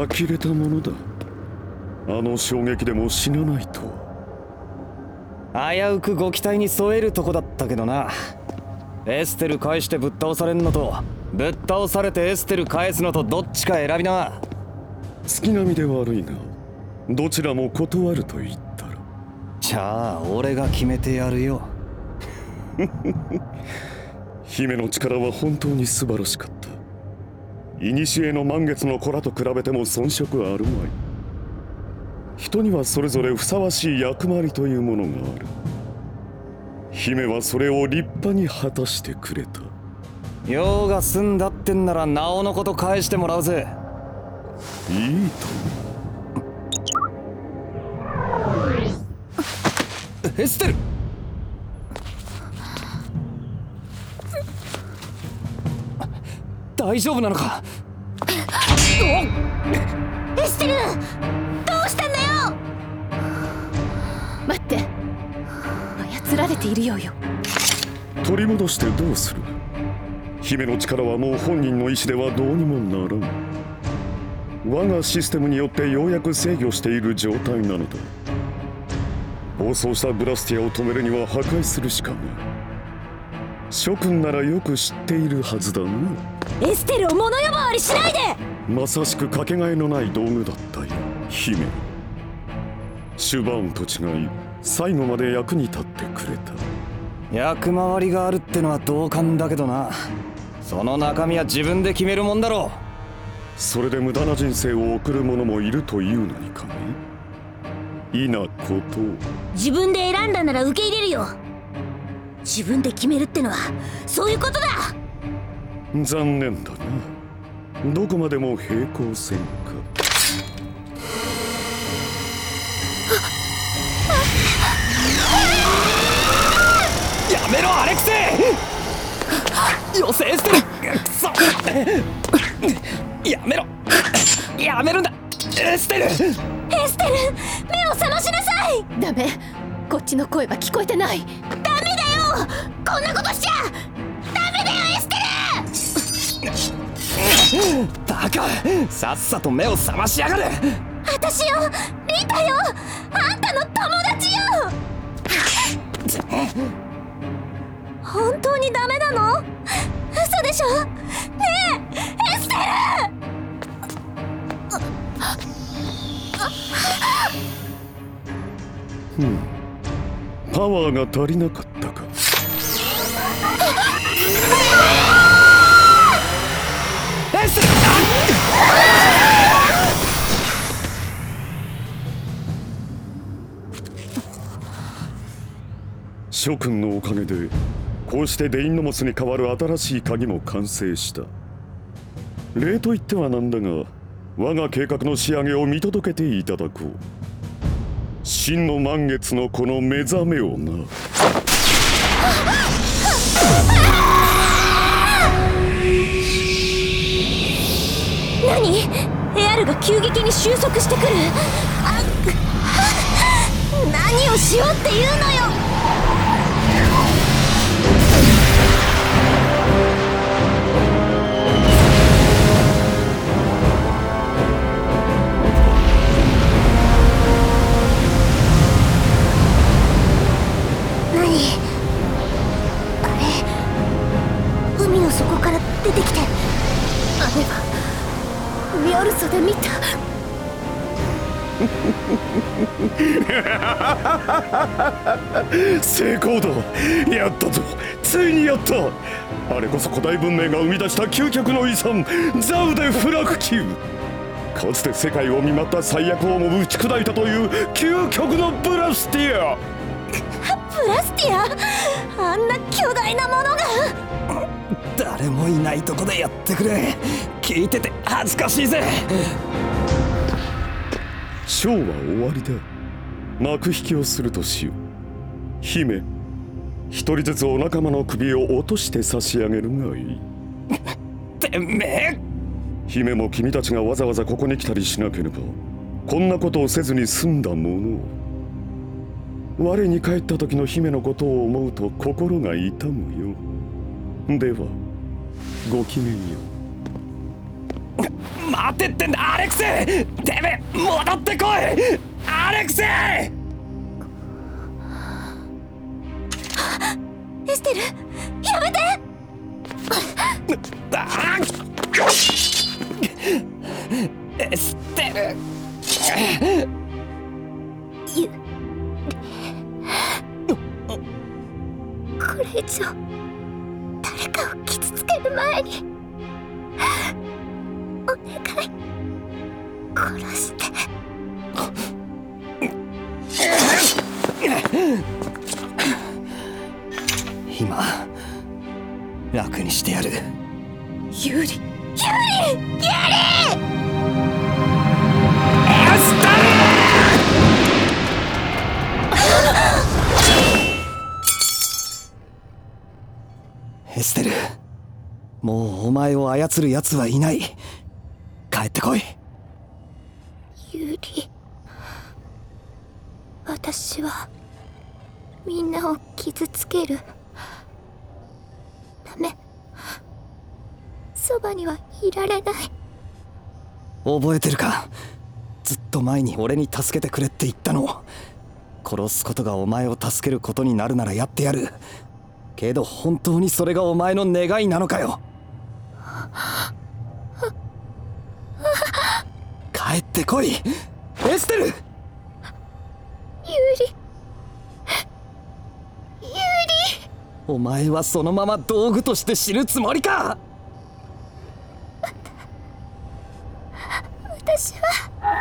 呆れたものだ。あの衝撃でも死なないと。 危うくご期待に添えるとこだったけどな。エステル返してぶっ倒されんのと、ぶっ倒されてエステル返すのとどっちか選びな。 月並みで悪いが、どちらも断ると言ったら。 じゃあ俺が決めてやるよ。 姫の力は本当に素晴らしかった。古の満月の子らと比べても遜色あるまい。人にはそれぞれふさわしい役割というものがある。姫はそれを立派に果たしてくれた。 用が済んだってんならなおのこと返してもらうぜ。 いいとも。 エステル、大丈夫なのか。 エステル、どうしたんだよ。待って、操られているようよ。 取り戻してどうする。姫の力はもう本人の意志ではどうにもならん。我がシステムによってようやく制御している状態なのだ。暴走したブラスティアを止めるには破壊するしかない。諸君ならよく知っているはずだな。 エステルを物呼ばわりしないで。 まさしくかけがえのない道具だったよ、姫。シュバーンと違い最後まで役に立ってくれた。 役回りがあるってのは同感だけどな。その中身は自分で決めるもんだろう。 それで無駄な人生を送る者もいるというのにかね。いなことを。 自分で選んだなら受け入れるよ。自分で決めるってのはそういうことだ。 残念だな。どこまでも平行線か。 やめろアレクセイ。よせエステル。くそ。やめろ。やめるんだエステル。 エステル、目を覚ましなさい。ダメ、こっちの声は聞こえてない。ダメだよ、こんなことしちゃダメだよエステル。 バカ、さっさと目を覚ましやがれ。 私よ、リタよ、あんたの友達よ。本当にダメなの？嘘でしょ？ねえ、エステル！ パワーが足りなかったか。 エステル。 諸君のおかげでこうしてデインノモスに代わる新しい鍵も完成した。礼と言ってはなんだが、我が計画の仕上げを見届けていただこう。真の満月のこの目覚めをな。 何？エアルが急激に収束してくる。何をしようっていうのよ。海の底から出てきて、あれはミョルソで見た。 成功だ。やったぞ、ついにやった。あれこそ古代文明が生み出した究極の遺産、ザウデ・フラクキュー。かつて世界を見舞った最悪をも打ち砕いたという究極のブラスティア。 ブラスティア、あんな巨大なものが。 誰もいないとこでやってくれ。聞いてて恥ずかしいぜ。 ショーは終わりだ。幕引きをするとしよう。姫、一人ずつお仲間の首を落として差し上げるがいい。 てめえ。 姫も君たちがわざわざここに来たりしなければ、こんなことをせずに済んだものを。我に帰った時の姫のことを思うと心が痛むよ。ではごきげんよう。 待てってんだアレクセイ。てめえ戻ってこいアレクセイ。 エステルやめて。 エステルこれ以上誰かを傷つける前にお願い殺して。 今楽にしてやる。 ユーリエステル。 エステル、もうお前を操る奴はいない。帰ってこい。 ユーリ、私はみんなを傷つける。ダメ、そばにはいられない。 覚えてるか？ずっと前に俺に助けてくれって言ったの。殺すことがお前を助けることになるならやってやる。けど本当にそれがお前の願いなのかよ。帰ってこいエステル。 ユーリ、 お前はそのまま道具として死ぬつもりか。 私は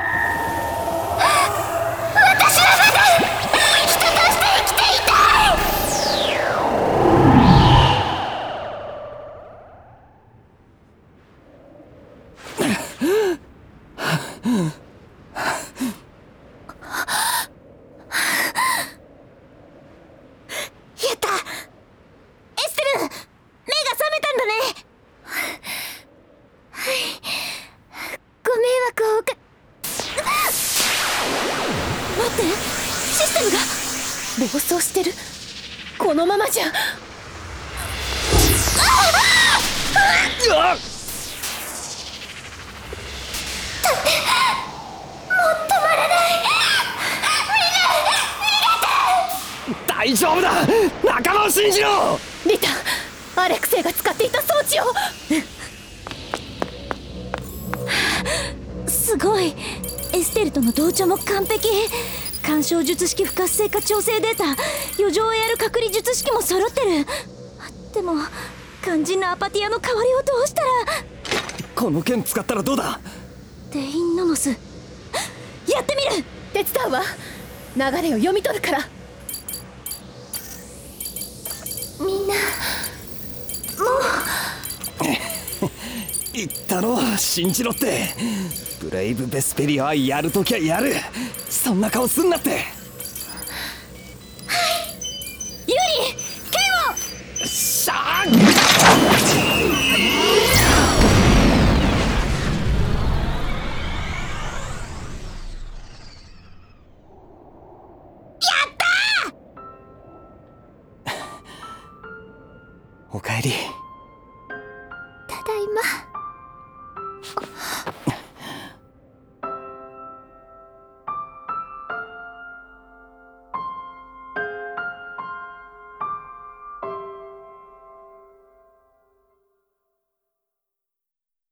まだ人として生きていたやった。エステル、目が覚めたんだね。ご迷惑を待って、システムが暴走してる。このままじゃ。 大丈夫だ、仲間を信じろ。 リタ、アレクセイが使っていた装置を。すごい。エステルとの同調も完璧。干渉術式不活性化調整データ、余剰 AR 隔離術式も揃ってる。でも肝心なアパティアの代わりをどうしたら。 この剣使ったらどうだ。 デインノノス、やってみる。手伝うわ。流れを読み取るから。みんなもう言ったろ、信じろって。ブレイブ・ベスペリアはやるときゃやる。そんな顔すんなって。 ユーリ、剣を。 シャーン。おかえり。